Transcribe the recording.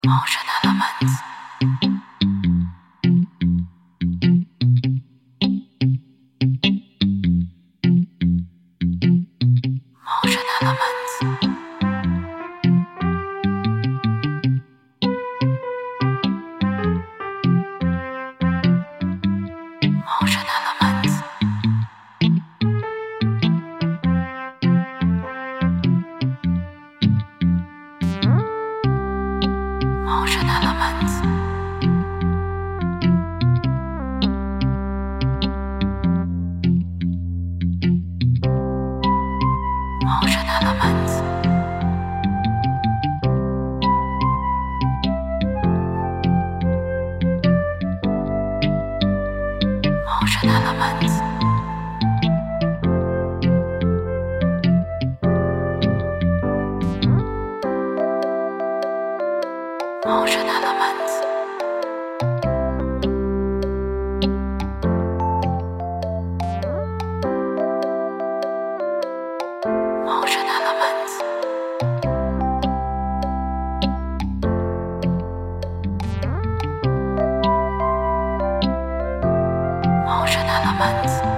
Motion elements. Motion elements. Motion elements. Motion elements. Motion elements. Motion elements. Motion elements. Motion elements. Motion elements.